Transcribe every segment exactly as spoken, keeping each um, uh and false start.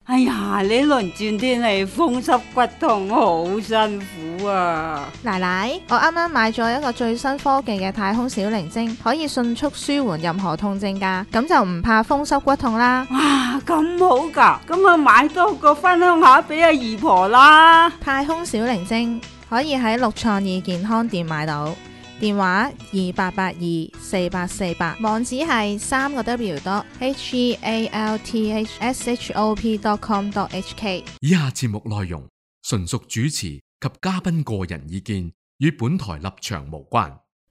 哎呀，呢輪轉天氣風濕骨痛好辛苦啊！ 奶奶，我啱啱買咗一個最新科技嘅太空小靈精，可以迅速舒緩任何痛症㗎，咁就唔怕風濕骨痛啦。 哇，咁好㗎，咁啊買多個分享下俾阿姨婆啦。 太空小靈精可以喺六創意健康店買到。電話二八八二四八四八，網址係三個 W dot H E A L T H S H O P dot com dot H K。 以下節目內容純屬主持及嘉賓個人意見，與本台立場無關。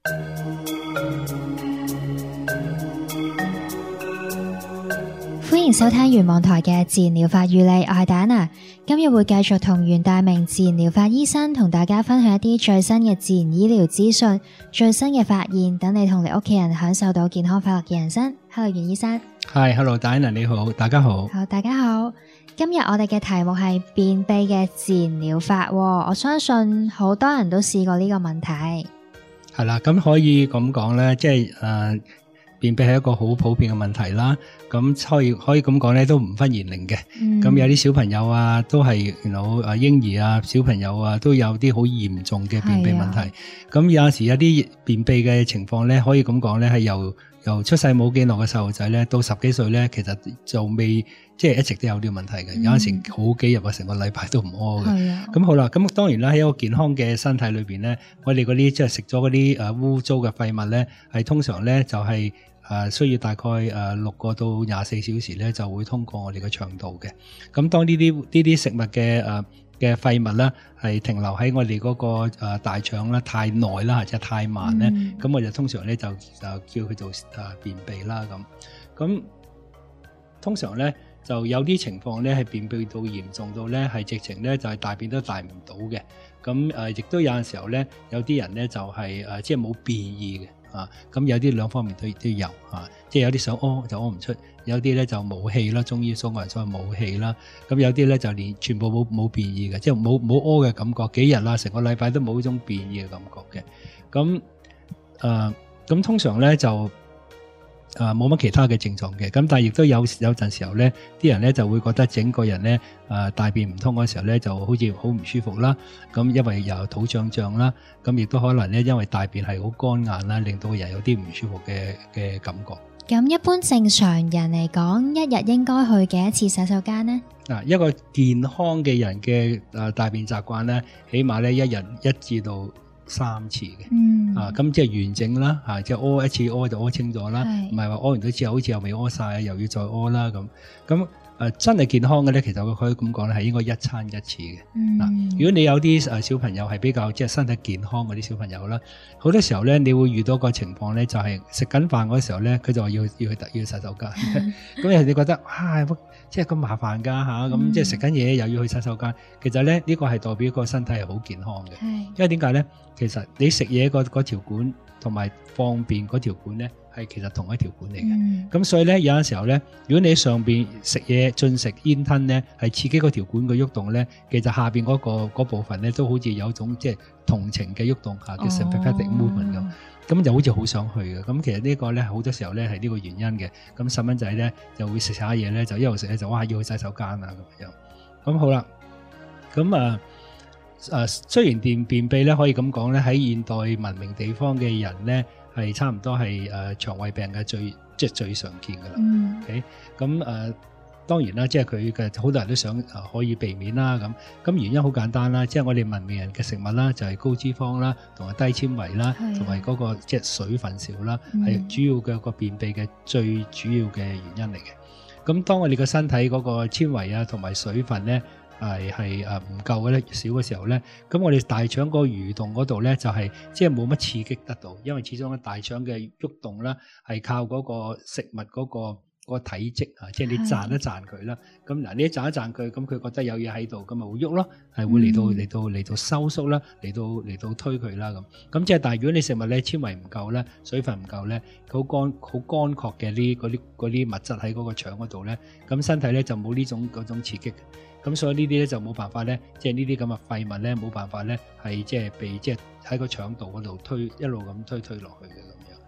歡迎收聽元網台嘅自然療法與你，我係戴安娜。今日會繼續同袁大明自然療法醫生同大家分享一啲最新嘅自然醫療資訊、最新嘅發現，等你同你屋企人享受到健康快樂嘅人生。Hello，袁醫生。 Hi，Hello， 戴安娜你好，大家好。 好，大家好。今日我哋嘅題目係便秘嘅自然療法，我相信好多人都試過呢個問題。 係啦，咁可以咁講咧，即係誒。呃便秘係一個好普遍嘅問題啦，咁可以可以咁講咧，都唔分年齡嘅。咁、嗯、有啲小朋友啊，都係有啊嬰兒啊，小朋友啊，都有啲好嚴重嘅便秘問題。咁、啊、有陣時有啲便秘嘅情況咧，可以咁講咧，係由由出世冇幾耐嘅細路仔咧，到十幾歲咧，其實就未即係一直都有呢個問題嘅。嗯、有陣時好幾日啊，成個禮拜都唔屙嘅。咁、啊、好啦，咁當然啦，喺一個健康嘅身體裏邊咧，我哋嗰啲即係食咗嗰啲誒污糟嘅廢物咧，係通常咧就係、是。誒、呃、需要大概誒六個到廿四小時咧，就會通過我哋嘅腸道嘅。咁當呢啲呢啲食物嘅誒嘅廢物咧，係停留喺我哋嗰、那個、呃、大腸啦太耐啦，或者太慢咧，咁、嗯、我就通常咧就就叫佢做誒、呃、便秘啦咁。咁通常咧就有啲情況咧係便秘到嚴重到咧係直情咧就係、是、大便都大唔到嘅。咁誒亦都有陣時候咧，有啲人咧就係、是、誒、呃、即係冇便意嘅。啊，咁有啲兩方面都都有啊，即係有啲想屙就屙唔出，有啲咧就冇氣啦，中醫所謂所謂冇氣啦，咁有啲咧就連全部冇冇便意嘅，即係冇冇屙嘅感覺，幾日啦，成個禮拜都冇呢種便意嘅感覺嘅，咁誒咁通常咧就。誒冇乜其他嘅症狀嘅，咁但係亦都有有陣時候咧，啲人咧就會覺得整個人咧誒、呃、大便唔通嗰時候咧，就好似好唔舒服啦。咁因為又肚脹脹啦，咁亦都可能咧因為大便係好乾硬啦，令到個人有啲唔舒服嘅嘅感覺。 咁一般正常人嚟講，一日應該去幾多次洗手間呢？ 嗱，一個健康嘅人嘅誒大便習慣咧，起碼咧一日一至到三次嘅，嗯、啊咁即係完整啦，嚇、啊、即係屙一次屙就屙清咗啦，唔係話屙完咗之後好似又未屙晒，又要再屙啦咁。咁誒、呃、真係健康嘅咧，其實佢可以咁講咧，係應該一餐一次嘅。嗱、嗯啊，如果你有啲誒小朋友係比較即係身體健康嗰啲小朋友啦，好多時候咧，你會遇到個情況咧，就係食緊飯嗰時候咧，佢就話要要去要去洗手間，咁有時你覺得啊〜即係咁麻煩㗎嚇，咁、嗯、即係食緊嘢又要去洗手間。其實咧，呢、呢個係代表個身體係好健康嘅。因為點解咧？其實你食嘢嗰條管同埋放便嗰條管咧，係其實同一條管嚟嘅。咁、嗯、所以咧，有陣時候咧，如果你喺上邊食嘢進食煙吞咧，係刺激嗰條管嘅喐動咧，其實下邊嗰、嗰個部分咧都好似有種即係同情嘅喐動嚇，叫 sympathetic movement 咁。咁就好似好想去嘅，咁其實呢個咧好多時候咧係呢個原因嘅。咁細蚊仔咧就會食下嘢咧，就一路食咧就哇要去洗手間啊咁樣。咁好啦，咁啊啊雖然便便秘咧可以咁講咧，喺現代文明地方嘅人咧係差唔多係誒腸胃病嘅最即係最常見噶啦。嗯。OK，咁誒。當然啦，即係佢嘅好多人都想啊可以避免啦咁，咁原因好簡單啦，即係我哋文明人嘅食物啦，就係高脂肪啦，同埋低纖維啦，同埋嗰個即係水分少啦，係、嗯、主要嘅個便秘嘅最主要嘅原因嚟嘅。咁當我哋個身體嗰個纖維啊同埋水分咧係係誒唔夠嘅咧少嘅時候咧，咁我哋大腸嗰個蠕動嗰度咧就係即係冇乜刺激得到，因為始終咧大腸嘅喐動啦係靠嗰個食物嗰、嗰個。個體積啊，即係你賺一賺佢啦。咁嗱，你一賺一賺佢，咁佢覺得有嘢喺度，咁咪會喐咯，係會嚟到嚟、嗯、到嚟到收縮啦，嚟到嚟到推佢啦咁。咁即係，但係如果你食物咧纖維唔夠咧，水分唔夠咧，佢好乾好乾確嘅呢嗰啲嗰啲物質喺嗰個腸嗰度咧，咁身體咧就冇呢種嗰種刺激。咁所以呢啲咧就冇辦法咧，即係呢啲咁嘅廢物咧冇辦法咧係即係被即係喺個腸道嗰度推一路咁推推落去嘅咁樣。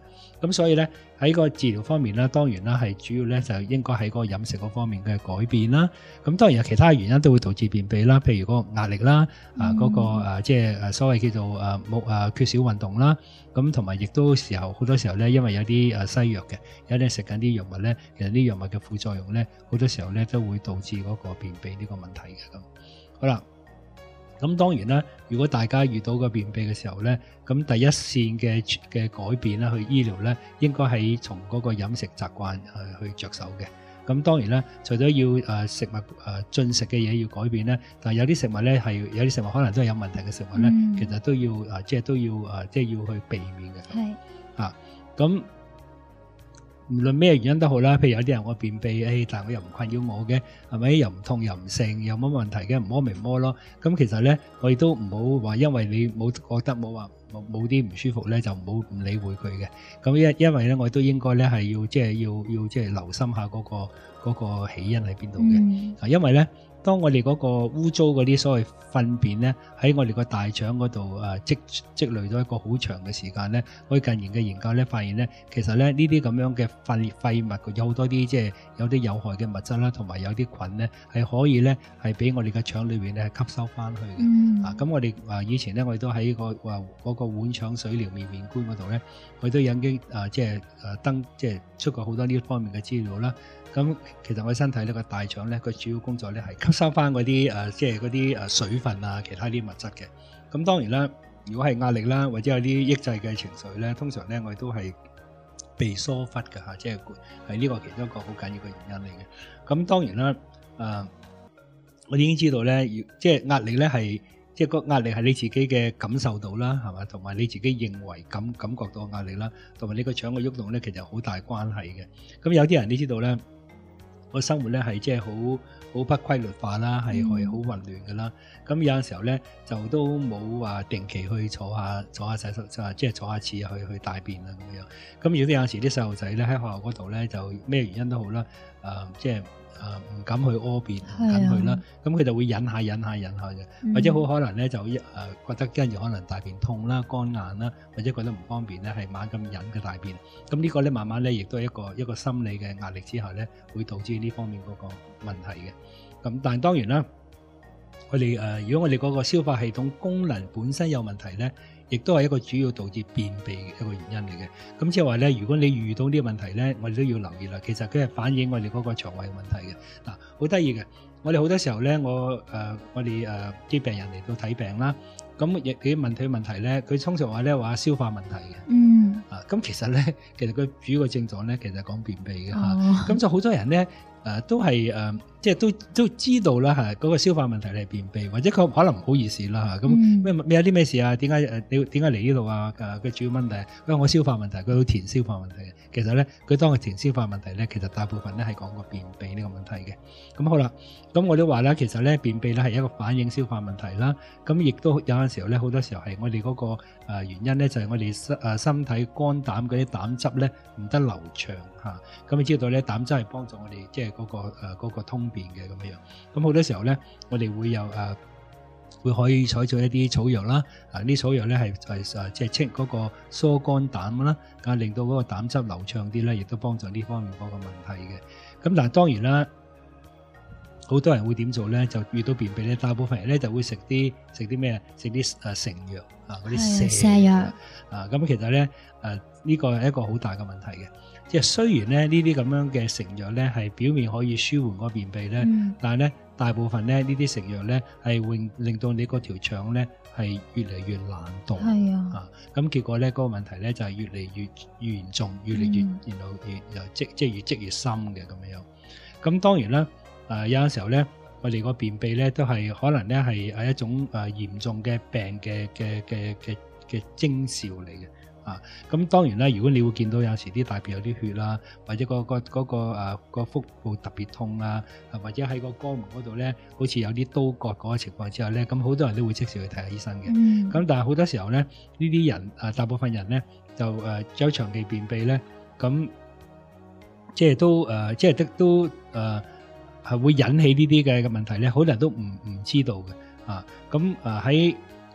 咁所以咧喺個治療方面啦，當然啦係主要咧就應該喺嗰個飲食嗰方面嘅改變啦。咁當然有其他原因都會導致便秘啦，譬如嗰個壓力啦，啊嗰、嗰個誒即係誒所謂叫做誒冇誒缺少運動啦。咁同埋亦都時候好多時候咧，因為有啲誒西藥嘅，有啲食緊啲藥物咧，其實啲藥物嘅副作用咧，好多時候咧都會導致嗰個便秘呢個問題嘅咁。好啦。咁當然啦，如果大家遇到個便秘嘅時候咧，咁第一線嘅嘅改變啦，去醫療咧，應該係從嗰個飲食習慣去去着手嘅。咁當然啦，除咗要誒食物誒進食嘅嘢要改變咧，但係有啲食物咧係有啲食物可能都係有問題嘅食物咧，嗯、其實都要誒即係都要誒即係要去避免嘅。係啊，咁。無論咩原因都好啦，譬如有啲人我便秘，誒，但係我又唔困擾我嘅，係咪？又唔痛又唔瀉，又冇乜問題嘅，唔摸咪摸咯。咁其實咧，我亦都唔好話，因為你冇覺得冇話冇冇啲唔舒服咧，就唔好唔理會佢嘅。咁因因為咧，我都應該咧係要即係要要即係留心下嗰個嗰個起因喺邊度嘅。啊，因為咧。當我哋嗰個污糟嗰啲所謂糞便咧，喺我哋個大腸嗰度誒積積累咗一個好長嘅時間咧，我哋近年嘅研究咧發現咧，其實咧呢啲咁樣嘅廢廢物有好多啲即係有啲有害嘅物質啦，同埋有啲菌咧係可以咧係俾我哋嘅腸裏邊咧係吸收翻去嘅。嗯、啊，咁我哋啊以前咧我哋都喺個話嗰個碗腸水療面面觀嗰度咧，我都已經啊即係誒登即係出過好多呢方面嘅資料啦。咁其實我身體呢個大腸咧，個主要工作咧係吸收翻嗰啲誒，即係嗰啲誒水分啊，其他啲物質嘅。咁當然啦，如果係壓力啦，或者有啲抑制嘅情緒咧，通常咧我哋都係被疏忽嘅嚇，即係係呢個其中一個好緊要嘅原因嚟嘅。咁當然啦，誒、呃，我已經知道咧，即係壓力咧係。即係個壓力係你自己嘅感受到啦，係嘛？同埋你自己認為感感覺到壓力啦，同埋你個腸嘅喐動咧，其實好大關係嘅。咁有啲人你知道咧，個生活咧係即係好好不規律化啦，係係好混亂嘅啦。咁有陣時候咧就都冇話定期去坐下坐下洗手，即係坐下廁去去大便啊咁樣。咁如果有陣時啲細路仔咧喺學校嗰度咧，就咩原因都好啦，誒、呃、即係。誒、呃、唔敢去屙便，唔敢去啦，咁佢、啊、就會忍下忍下忍下嘅，嗯、或者好可能咧就誒、呃、覺得跟住可能大便痛啦、乾硬啦，或者覺得唔方便咧，係猛咁忍嘅大便。咁呢個咧慢慢咧亦都係一個一個心理嘅壓力之下咧，會導致呢方面嗰個問題嘅。咁但係當然啦，我哋誒、呃、如果我哋嗰個消化系統功能本身有問題咧，亦都係一個主要導致便秘嘅一個原因嚟嘅。咁即係話咧，如果你遇到呢個問題咧，我哋都要留意啦。其實佢係反映我哋嗰個腸胃嘅問題嘅。嗱，好得意嘅，我哋好多時候咧，我誒、呃、我哋誒啲病人嚟到睇病啦，咁亦幾問佢問題咧，佢通常話咧話消化問題嘅。嗯。啊，咁其實咧，其實佢主要嘅症狀咧，其實係講便秘嘅嚇。咁、哦、就好多人咧。誒、呃、都係誒、呃，即係都都知道啦嚇，嗰、那個消化問題係便秘，或者佢可能唔好意思啦嚇。咁咩咩有啲咩事啊？點解誒你點解嚟呢度啊？誒、呃、佢主要問題，因為我消化問題，佢好填消化問題嘅。其實咧，佢當佢填消化問題咧，其實大部分咧係講個便秘呢個問題嘅。咁好啦，咁我都話啦，其實咧便秘咧係一個反映消化問題啦。咁亦都有陣時候咧，好多時候係我哋嗰、那個、呃、原因咧，就係、是、我哋身誒身體肝膽嗰啲膽汁咧唔得流暢嚇。咁、啊、你知道咧，膽汁係幫助我哋即係。嗰、那個誒、呃那個、通便嘅咁樣，咁好多時候咧，我哋會有誒、呃，會可以採取一啲草藥啦，啊啲草藥咧係係誒即係清嗰個疏肝膽啦，啊令到嗰個膽汁流暢啲咧，亦都幫助呢方面嗰個問題嘅。咁但係當然啦，好多人會點做咧？就遇到便秘咧，大部分人咧就會食啲食啲咩？食啲誒成藥啊，嗰啲瀉藥啊。咁其實咧誒呢個係一個好大嘅問題嘅。即係雖然咧呢啲咁樣嘅成藥咧係表面可以舒緩個便秘咧，嗯、但係咧大部分咧呢啲成藥咧係會令到你嗰條腸咧係越嚟越難動，係啊，啊咁結果咧嗰、嗰個問題咧就係越嚟越越嚴重，越嚟越、嗯、然後越又積即係越積越深嘅咁樣。咁當然啦，誒、呃、有陣時候咧我哋個便秘咧都係可能咧係係一種誒嚴重嘅病嘅嘅嘅嘅嘅徵兆嚟嘅。啊，咁當然啦，如果你會見到有時啲大便有啲血啦，或者、嗰個、嗰個嗰、嗰個誒、啊嗰個腹部特別痛啊，或者喺個肛門嗰度咧，好似有啲刀割嗰個情況之下咧，咁好多人都會即時去睇下醫生嘅。咁、嗯、但係好多時候咧，呢啲人誒、啊、大部分人咧就誒、呃、有長期便秘咧，咁即係都誒、呃、即係都誒係、呃、會引起呢啲嘅嘅問題咧，好多人都唔唔知道嘅。啊，咁誒喺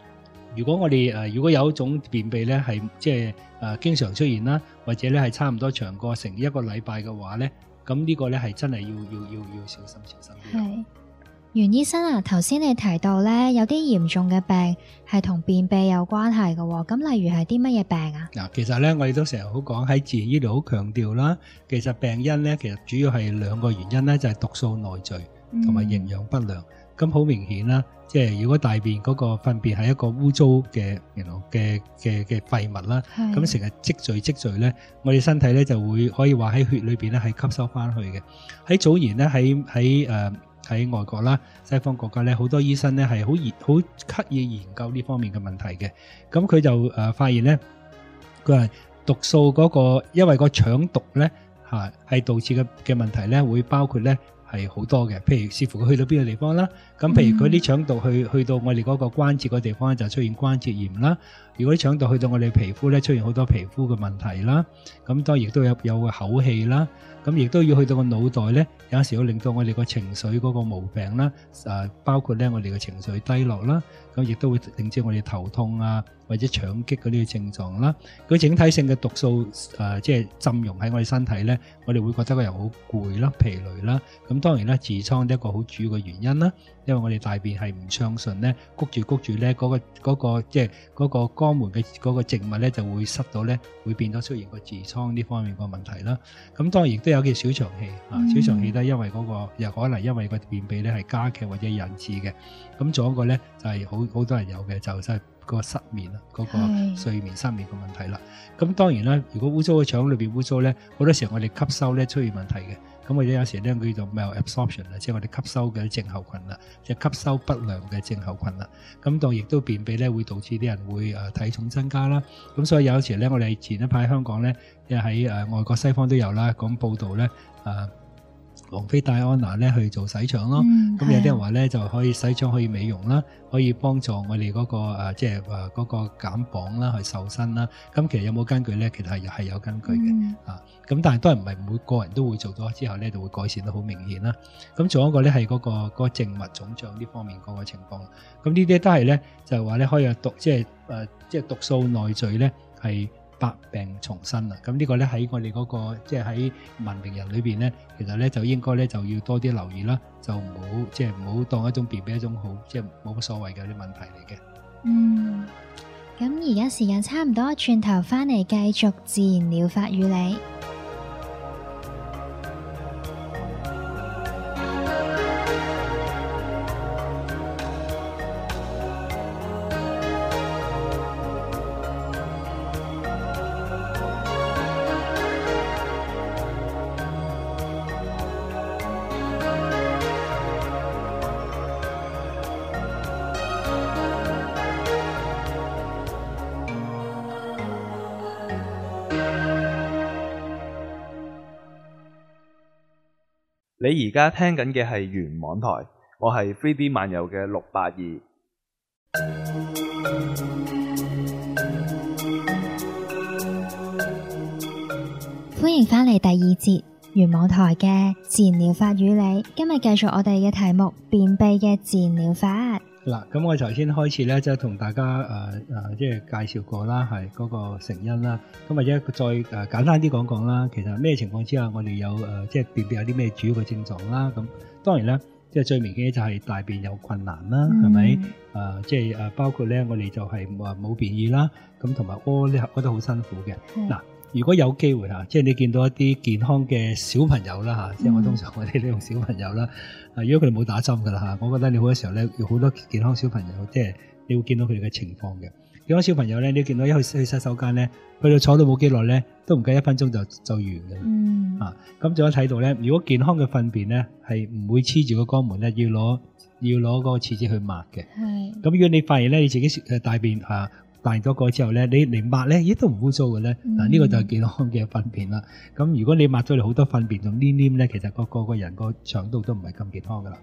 如果我哋誒、呃、如果有一種便秘咧係即係誒經常出現啦，或者咧係差唔多長過成一個禮拜嘅話咧，咁呢個咧係真係要要要要小心小心啲。 係袁醫生啊，頭先你提到咧有啲嚴重嘅病係同便秘有關係嘅，咁例如係啲乜嘢病啊？ 嗱，其實咧我哋都成日好講喺自然醫療好強調啦，其實病因咧其實主要係兩個原因咧，就係毒素內聚同埋營養不良。咁好、嗯、明顯啦，即係如果大便嗰個糞便係一個污糟嘅嘅嘅嘅廢物啦，咁成日積聚積聚咧，我哋身體咧就會可以話喺血裏邊咧係吸收翻去嘅。喺早年咧喺喺誒喺外國啦，西方國家咧好多醫生咧係好熱好刻意研究呢方面嘅問題嘅。咁佢就誒、呃、發現咧，佢係毒素嗰、那個，因為個腸毒咧嚇係導致嘅嘅問題咧，會包括咧。係好多嘅，譬如視乎佢去到邊個地方啦。咁譬如佢啲腸道去去到我哋嗰個關節嗰地方就出現關節炎啦。如果啲腸道去到我哋皮膚咧，出現好多皮膚嘅問題啦。咁當然亦都有有個口氣啦。咁亦都要去到個腦袋咧，有陣時會令到我哋個情緒嗰個毛病啦。誒，包括咧我哋嘅情緒低落啦。咁亦都會令至我哋頭痛啊，或者腸激嗰啲症狀啦。佢整體性嘅毒素誒，即係浸溶喺我哋身體咧，我哋會覺得個人好攰啦、疲累啦。咁當然啦，痔瘡都係一個好主要嘅原因啦。因為我哋大便係唔暢順咧，谷住谷住咧，嗰個嗰個即係嗰個肛門嘅嗰個靜脈咧就會塞到咧，會變咗出現個痔瘡呢方面個問題啦。咁當然亦都有叫小腸氣啊，小腸氣都係因為嗰個又可能因為個便秘咧係加劇或者引致嘅。咁仲有一個咧就係好好多人有嘅就係個失眠啊，嗰個睡眠失眠嘅問題啦。咁當然啦，如果污糟嘅腸裏邊污糟咧，好多時候我哋吸收咧出現問題嘅。咁或者有時咧叫做 malabsorption 啦，即係我哋吸收嘅症候群啦，即係吸收不良嘅症候群啦。咁當亦都便秘咧，會導致啲人會誒體重增加啦。咁所以有時咧，我哋前一排香港咧，即係喺誒外國西方都有啦，講報道咧誒。王菲戴安娜咧去做洗腸咯，咁、嗯、有啲人話咧就可以洗腸可以美容啦，可以幫助我哋嗰、那個誒即係誒嗰個減磅啦，去瘦身啦。咁其實有冇根據咧？其實係係有根據嘅、嗯、啊。咁但係都係唔係每個人都會做咗之後咧就會改善得好明顯啦。咁仲有一個咧係嗰個嗰、那個靜脈腫脹呢方面嗰個情況。咁呢啲都係咧就係話咧可以有毒，即係誒即係毒素內聚咧係。百病叢生啊！咁呢個咧喺我哋嗰個即係喺文明人裏邊咧，其實咧就應該咧就要多啲留意啦，就唔好即係唔好當一種便秘一種好即係冇乜所謂嘅啲問題嚟嘅。 嗯，咁而家時間差唔多，轉頭翻嚟繼續自然療法與你。 你而家聽緊嘅係原網台，我係 three D 漫遊嘅六八二。 歡迎返嚟第二節原網台嘅自然療法與你，今日繼續我哋嘅題目便秘嘅自然療法。 嗱，咁我頭先開始咧，就同大家誒誒、呃，即係介紹過啦，係嗰個成因啦。咁或者再誒、呃、簡單啲講講啦，其實咩情況之下我哋有誒、呃，即係便秘有啲咩主要嘅症狀啦？咁當然啦，即係最明顯就係大便有困難啦，係咪、嗯？誒、呃，即係誒，包括咧，我哋就係話冇便意啦，咁同埋屙咧屙得好辛苦嘅。嗱、嗯。如果有機會嚇，即係你見到一啲健康嘅小朋友啦嚇，嗯、即係我通常我哋都用小朋友啦。啊，如果佢哋冇打針㗎啦嚇，我覺得你好多時候咧，有好多健康小朋友，即係你會見到佢哋嘅情況嘅。健康小朋友咧，你見到一去去洗手間咧，去到坐到冇幾耐咧，都唔計一分鐘就就完㗎啦。嗯。啊，咁仲有睇到咧，如果健康嘅糞便咧係唔會黐住個肛門咧，要攞要攞嗰個廁紙去抹嘅。係是。咁如果你發現咧，你自己誒大便嚇。大咗個之後咧，你嚟抹咧，咦都唔污糟嘅咧。嗱、嗯，呢、這個就係健康嘅糞便啦。咁如果你抹咗你好多糞便同黏黏咧，其實個個個人個腸道都唔係咁健康噶啦。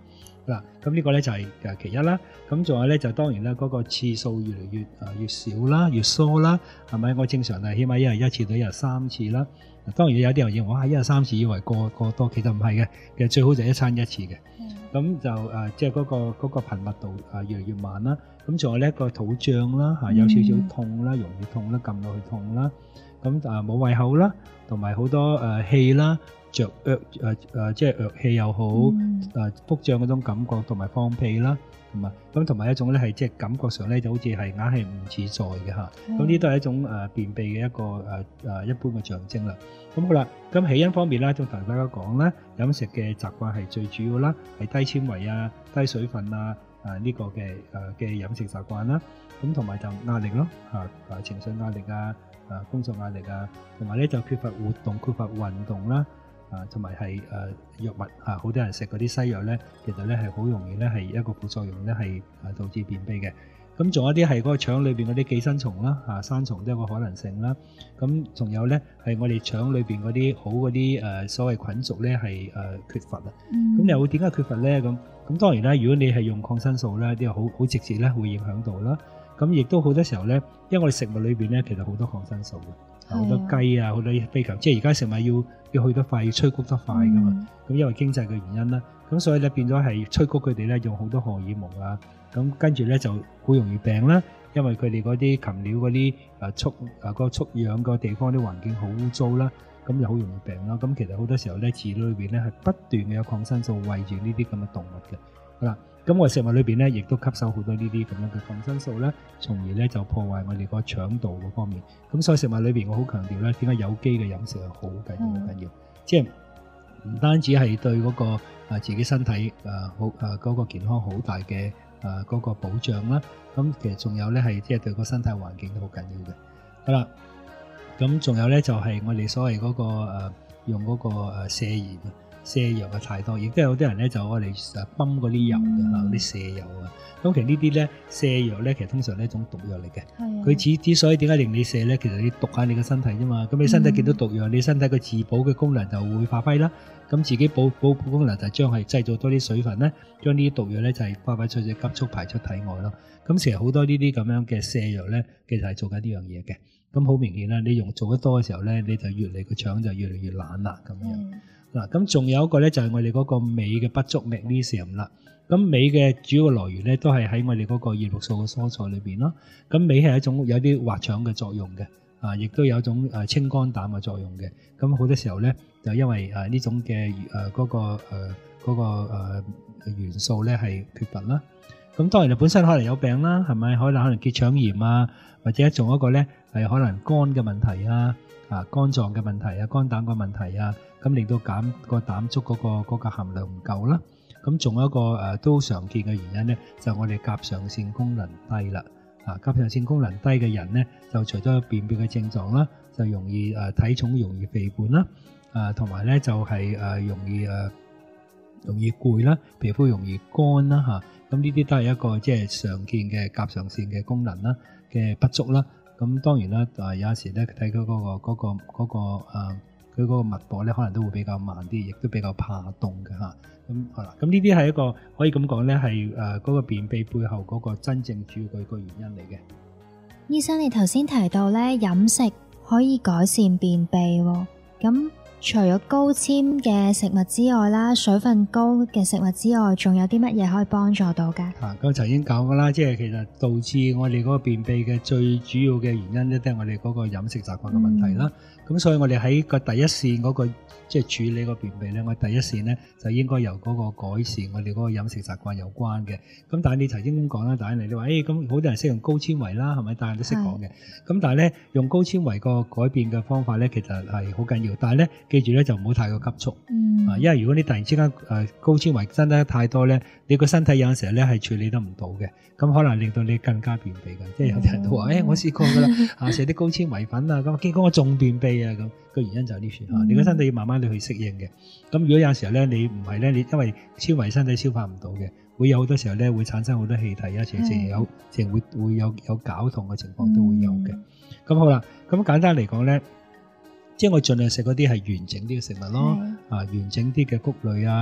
嗱，咁呢個咧就係誒其一啦。咁仲有咧就當然啦，嗰個次數越嚟越誒越少啦，越疏啦，係咪？我正常係起碼一日一次到一日三次啦。當然有啲人認為哇，一日三次以為過過多，其實唔係嘅，其實最好就一餐一次嘅。咁、嗯、就誒即係嗰個嗰、嗰個頻密度誒越嚟越慢啦。咁仲有呢個肚脹啦，嚇有少少痛啦，容易痛啦，撳落去痛啦。咁誒冇胃口啦，同埋好多誒氣啦。着惡誒誒，即係惡氣又好，誒腹脹嗰種感覺，同埋放屁啦，同埋咁同埋一種咧係即係感覺上咧就好似係硬係唔自在嘅嚇。咁呢都係一種誒便秘嘅一個誒誒一般嘅象徵啦。咁好啦，咁起因方面咧，就同大家講咧，飲食嘅習慣係最主要啦，係低纖維啊、低水分啊啊呢個嘅誒嘅飲食習慣啦。咁同埋就壓力咯嚇，啊情緒壓力啊，啊工作壓力啊，同埋咧就缺乏活動、缺乏運動啦。啊，同埋係誒藥物啊，好多人食嗰啲西藥咧，其實咧係好容易咧係一個副作用咧係誒導致便秘嘅。咁仲有啲係嗰個腸裏邊嗰啲寄生蟲啦，啊生蟲都有個可能性啦。咁仲有咧係我哋腸裏邊嗰啲好嗰啲誒所謂菌族咧係誒缺乏啊。咁又會點解缺乏咧？咁咁當然啦，如果你係用抗生素咧，啲好好直接咧會影響到啦。咁亦都好多時候咧，因為我哋食物裏邊咧其實好多抗生素嘅，好多雞啊，好多飛球，即係而家食物要要去得快，要催谷得快噶嘛。咁、嗯、因為經濟嘅原因啦，咁所以咧變咗係催谷佢哋咧用好多荷爾蒙啊，咁跟住咧就好容易病啦。因為佢哋嗰啲禽鳥嗰啲誒畜誒個畜養個地方啲環境好污糟啦，咁就好容易病啦。咁其實好多時候咧，飼料裏邊咧係不斷嘅有抗生素餵住呢啲咁嘅動物嘅。好啦，咁我食物裏邊咧，亦都吸收好多呢啲咁樣嘅抗生素咧，從而咧就破壞我哋個腸道嗰方面。咁所以食物裏邊我好強調咧，點解有機嘅飲食係好緊要、好緊要，即係唔單止係對嗰個啊自己身體誒好誒嗰個健康好大嘅誒嗰個保障啦。咁其實仲有咧係即係對個身體環境都好緊要嘅。好啦，咁仲有咧就係我哋所謂嗰個誒用嗰個誒瀉鹽。瀉藥嘅太多，亦都有啲人咧就我哋誒泵嗰啲油嘅嚇，嗰啲瀉油啊。咁其實呢啲咧瀉藥咧，其實通常係一種毒藥嚟嘅。佢之之所以點解令你瀉咧，其實你毒下你嘅身體啫嘛。咁你身體見到毒藥，你身體嘅自保嘅功能就會發揮啦。咁自己保保功能就將係製造多啲水分咧，將呢啲毒藥咧就係快快脆脆急速排出體外咯。咁其實好多呢啲咁樣嘅瀉藥咧，其實係做緊呢樣嘢嘅。咁好明顯啦，你用做得多嘅時候咧，你就越嚟個腸就越嚟越懶啦咁樣。嗱，咁仲有一個咧，就係我哋嗰個鎂嘅不足 magnesium 啦。咁鎂嘅主要來源咧，都係喺我哋嗰個葉綠素嘅蔬菜裏邊咯。咁鎂係一種有啲滑腸嘅作用嘅，啊，亦都有一種誒清肝膽嘅作用嘅。咁好多時候咧，就因為誒呢種嘅誒嗰個誒嗰個誒元素咧係缺乏啦。咁當然你本身可能有病啦，係咪？可能可能結腸炎啊，或者仲有一個咧係可能肝嘅問題啊。啊，肝臟嘅問題啊，肝膽嘅問題啊，咁令到減個膽足嗰個嗰個含量唔夠啦。咁仲有一個誒都常見嘅原因咧，就係我哋甲狀腺功能低啦。啊，甲狀腺功能低嘅人咧，就除咗有便秘嘅症狀啦，就容易誒體重容易肥胖啦。啊，同埋咧就係誒容易誒容易攰啦，皮膚容易乾啦嚇。咁呢啲都係一個即係常見嘅甲狀腺嘅功能啦嘅不足啦。咁當然啦，誒有時咧睇佢嗰個嗰個嗰個誒佢嗰個脈搏咧，可能都會比較慢啲，亦都比較怕凍嘅嚇。咁好啦，咁呢啲係一個可以咁講咧，係誒嗰個便秘背後嗰個真正主要個原因嚟嘅。 醫生，你頭先提到咧飲食可以改善便秘喎，咁除咗高纖嘅食物之外啦，水分高嘅食物之外，仲有啲乜嘢可以幫助到㗎？ 啊，剛才已經講過啦，即係其實導致我哋嗰個便秘嘅最主要嘅原因咧，都係我哋嗰個飲食習慣嘅問題啦。咁、嗯、所以我哋喺個第一線嗰、嗰個即係處理個便秘咧，我第一線咧就應該由嗰個改善我哋嗰個飲食習慣有關嘅。咁但係你頭先咁講啦，但係你話誒咁好多人識用高纖維啦，係咪？大家都識講嘅。咁但係咧用高纖維個改變嘅方法咧，其實係好緊要。但係咧記住咧就唔好太過急促。嗯。啊，因為如果你突然之間誒高纖維增得太多咧，你個身體有陣時咧係處理得唔到嘅，咁可能令到你更加便秘嘅。即係有啲人都話誒、欸，我試過㗎啦，啊食啲高纖維粉啊，咁結果我仲便秘啊咁。個原因就係呢處嚇，你個身體要慢慢地去適應嘅。咁如果有時候咧，你唔係咧，你因為纖維身體消化唔到嘅，會有好多時候咧會產生好多氣體啊，成成有成會會有有絞痛嘅情況都會有嘅。咁、嗯、好啦，咁簡單嚟講咧，即係我盡量食嗰啲係完整啲嘅食物咯，啊完整啲嘅穀類啊，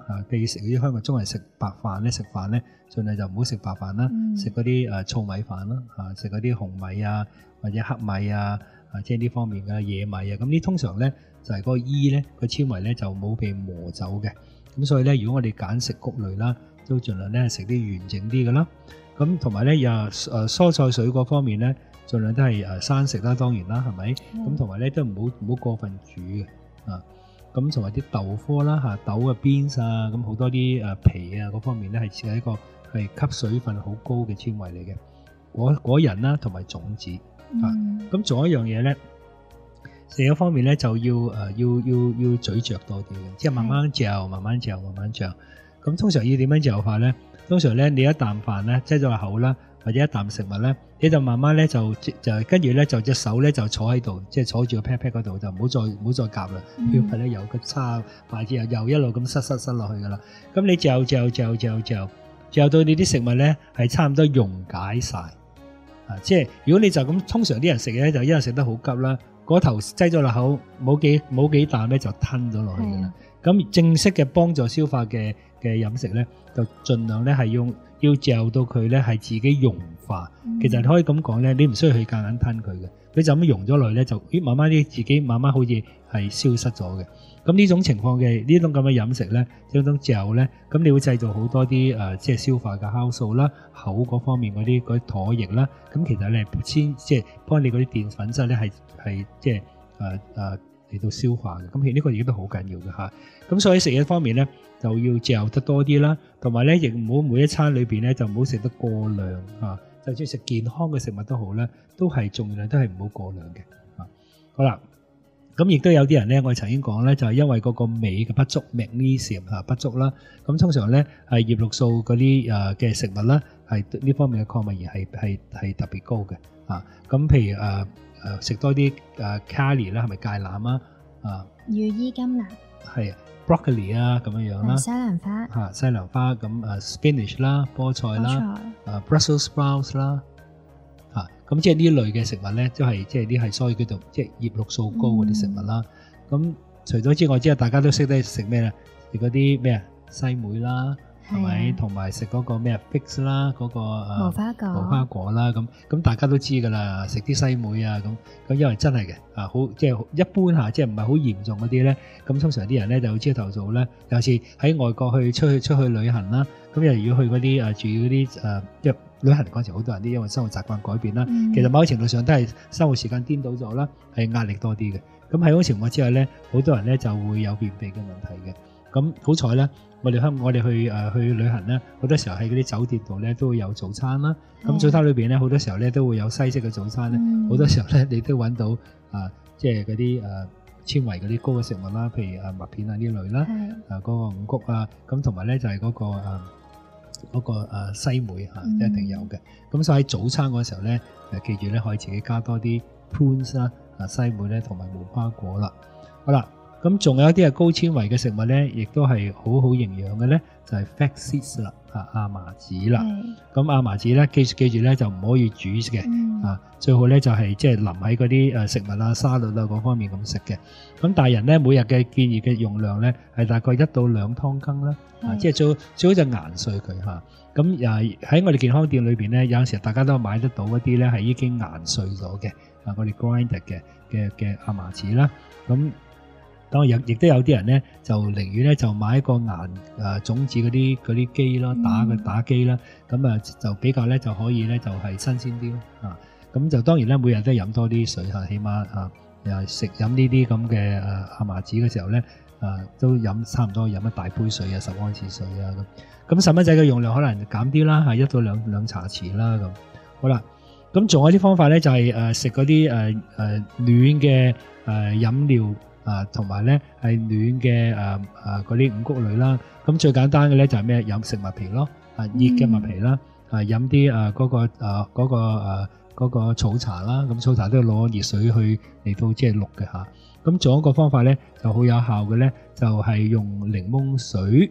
啊，譬如食啲香港中人食白飯咧，食飯咧，盡量就唔好食白飯啦，食嗰啲誒糙米飯啦，啊，食嗰啲紅米啊或者黑米啊，啊即係呢方面嘅野米啊，咁呢通常咧就係、是、嗰個衣咧個纖維咧就冇被磨走嘅，咁所以咧如果我哋揀食穀類啦，都盡量咧食啲完整啲嘅啦。咁同埋咧又誒蔬菜水果方面咧，盡量都係誒生食啦，當然啦，係咪？咁同埋咧都唔好唔好過分煮嘅啊。咁同埋啲豆科啦嚇，豆嘅 beans 啊，咁好多啲誒皮啊嗰方面咧係似係一個係吸水分好高嘅纖維嚟嘅。果果仁啦同埋種子啊。咁仲有一樣嘢咧，食嘅方面咧就要誒要要要咀嚼多啲嘅，即係慢慢嚼，慢慢嚼，慢慢嚼。咁通常要點樣嚼法咧？通常咧，你一啖飯咧，擠咗落口啦，或者一啖食物咧，你就慢慢咧就就跟住咧就隻手咧就坐喺度，即係坐住個 pat pat 嗰度，就唔好再唔好再夾啦，因為咧有個叉筷子又又一路咁塞塞塞落去噶啦。咁你嚼嚼嚼嚼嚼嚼到你啲食物咧係差唔多溶解晒啊！即係如果你就咁，通常啲人食嘢咧就因為食得好急啦，嗰頭擠咗落口冇幾冇幾啖咧就吞咗落去噶啦。咁正式嘅幫助消化嘅嘅飲食咧，就盡量咧係用要嚼到佢咧係自己溶化。嗯、其實你可以咁講咧，你唔需要去夾硬吞佢嘅，佢就咁溶咗落去咧，就咦慢慢啲自己慢慢好似係消失咗嘅。咁呢種情況嘅呢種咁嘅飲食咧，呢種嚼咧，咁你會製造好多啲誒、呃、即係消化嘅酵素啦，口嗰方面嗰啲嗰啲唾液啦，咁其實你係先即係幫你嗰啲澱粉質咧係係即係誒誒。呃呃嚟到消化嘅，咁其實呢個亦都好緊要嘅嚇。咁所以食嘢方面咧，就要嚼得多啲啦，同埋咧亦唔好每一餐裏邊咧就唔好食得過量嚇。就算食健康嘅食物都好咧，都係盡量都係唔好過量嘅嚇。好啦，咁亦都有啲人咧，我哋曾經講咧，就係因為嗰個鎂嘅不足 magnesium 嚇不足啦。咁通常咧係葉綠素嗰啲誒嘅食物啦，係呢方面嘅礦物鹽係係係特別高嘅嚇。咁譬如誒。誒食多啲誒 kale 啦，係咪芥藍啊？啊， 羽衣甘藍係 broccoli 啊，咁樣樣啦。 西蘭花嚇，西蘭花咁誒 spinach 啦，菠菜啦，誒 Brussels sprouts 啦，嚇咁即係呢類嘅食物咧，都係即係啲係所謂叫做即係葉綠素高嗰啲食物啦。咁、嗯、除咗之外，之後大家都識得食咩咧？食嗰啲咩啊？西梅啦。係咪？同埋食嗰個咩啊 figs 啦，嗰、嗰個誒無花果，無花果啦，咁咁大家都知㗎啦。食啲西梅啊，咁咁因為真係嘅啊，好即係一般嚇，即係唔係好嚴重嗰啲咧。咁通常啲人咧就朝頭早咧，有時喺外國去出去出去旅行啦。咁又如果去嗰啲誒住嗰啲誒，即係旅行嗰陣時，好多人啲因為生活習慣改變啦，嗯、其實某程度上都係生活時間顛倒咗啦，係壓力多啲嘅。咁喺嗰個情況之下咧，好多人咧就會有便秘嘅問題嘅。咁好彩咧。我哋香我哋去誒、呃、去旅行咧，好多時候喺嗰啲酒店度咧都會有早餐啦。咁早餐裏邊咧，好多時候咧都會有西式嘅早餐咧。好、嗯、多時候咧，你都揾到啊，即係嗰啲誒纖維嗰啲高嘅食物啦，譬如誒麥片啊呢類啦，啊嗰、嗰個五穀啊，咁同埋咧就係、係、嗰、嗰個誒嗰、啊嗰個啊、西梅嚇、啊、一定有嘅。咁、嗯、所以喺早餐嗰時候咧，誒記住咧可以自己加多啲 prunes 啦，啊西梅咧同埋無花果啦。好啦。咁仲有一啲係高纖維嘅食物咧，亦都係好好營養嘅咧，就係、是、flax seeds 啦，啊亞麻籽啦。咁亞麻籽咧，記記住咧就唔可以煮嘅，嗯、啊最好咧就係即係淋喺嗰啲誒食物啊、沙律啊嗰方面咁食嘅。咁大人咧每日嘅建議嘅用量咧係大概一到兩湯羹啦，啊即係最最好就研碎佢嚇。咁誒喺我哋健康店裏邊咧，有陣時大家都買得到一啲咧係已經研碎咗嘅，啊我哋 grind 嘅嘅嘅亞麻籽啦，咁。當然亦都有啲人咧，就寧願咧就買一個研誒種子嗰啲嗰啲機啦，打嘅打機啦，咁啊就比較咧就可以咧就係新鮮啲咯，啊咁就當然咧每日都飲多啲水嚇，起碼啊又食飲呢啲咁嘅誒亞麻籽嘅時候咧，啊都飲差唔多飲一大杯水啊，十安士水啊咁，咁細蚊仔嘅用量可能減啲啦，係一到兩兩茶匙啦咁，好啦，咁仲有啲方法咧就係誒食嗰啲誒誒暖嘅誒飲料。啊，同埋咧係暖嘅誒誒嗰啲五穀類啦，咁最簡單嘅咧就係咩？飲食麥皮咯，啊熱嘅麥皮啦，啊飲啲誒嗰個誒嗰個誒嗰個草茶啦，咁草茶都要攞熱水去嚟到即係渌嘅嚇。咁仲有一個方法咧就好有效嘅咧，就係用檸檬水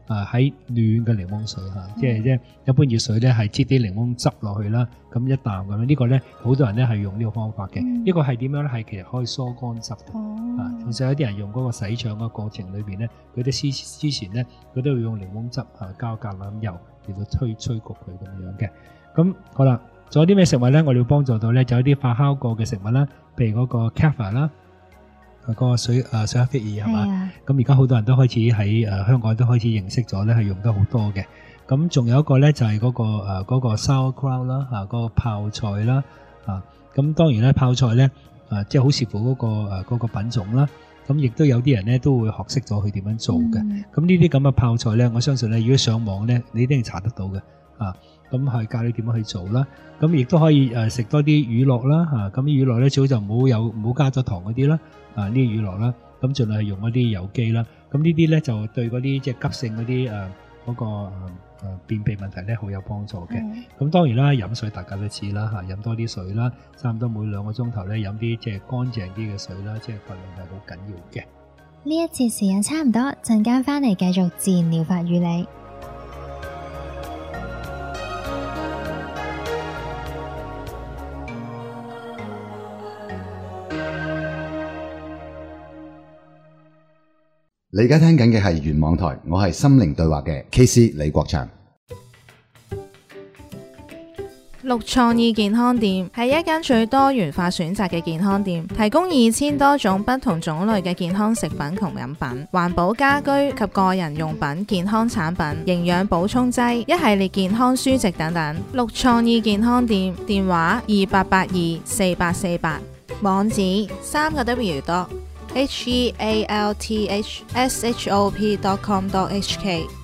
啊喺暖嘅檸檬水嚇，即係即係一般熱水咧係擠啲檸檬汁落去啦，咁一啖咁樣。呢個咧好多人咧係用呢個方法嘅。呢個係點樣咧？係其實可以疏乾濕嘅。啊，其實有啲人用嗰個洗腸嘅過程裏邊咧，佢啲之之前咧佢都會用檸檬汁啊加橄欖油嚟到吹吹焗佢咁樣嘅。咁好啦，仲有啲咩食物咧？我哋要幫助到咧，就有啲發酵過嘅食物啦，譬如嗰個 kefir 啦。個水誒水克菲爾係嘛？咁而家好多人都開始喺誒香港都開始認識咗咧，係用得好多嘅。咁仲有一個咧就係嗰個誒嗰個 sauerkraut 啦，嚇嗰個泡菜啦，啊咁當然咧泡菜咧誒即係好視乎嗰個誒嗰個品種啦。咁亦都有啲人咧都會學識咗佢點樣做嘅。咁呢啲咁嘅泡菜咧，我相信咧如果上網咧，你一定查得到嘅。啊咁係教你點樣去做啦。咁亦都可以誒食多啲乳酪啦，嚇咁啲乳酪咧最好就唔好有唔好加咗糖嗰啲啦。啊！呢啲乳酪啦，咁盡量係用一啲有機啦。咁呢啲咧就對嗰啲即係急性嗰啲誒嗰個誒、呃、便秘問題咧好有幫助嘅。咁、嗯、當然啦，飲水大家都知啦嚇，飲多啲水啦，差唔多每兩個鐘頭咧飲啲即係乾淨啲嘅水啦，即係份量係好緊要嘅。 呢一節時間差唔多，陣間翻嚟繼續自然療法與你。 你而家聽緊嘅係原網台，我係心靈對話嘅 K C 李國祥。 綠創意健康店係一間最多元化選擇嘅健康店，提供二千多種不同種類嘅健康食品同飲品、環保家居及個人用品、健康產品、營養補充劑、一系列健康書籍等等。綠創意健康店電話二八八二四八四八，網址三個 W 多。H E A L T H S H O P dot com dot H K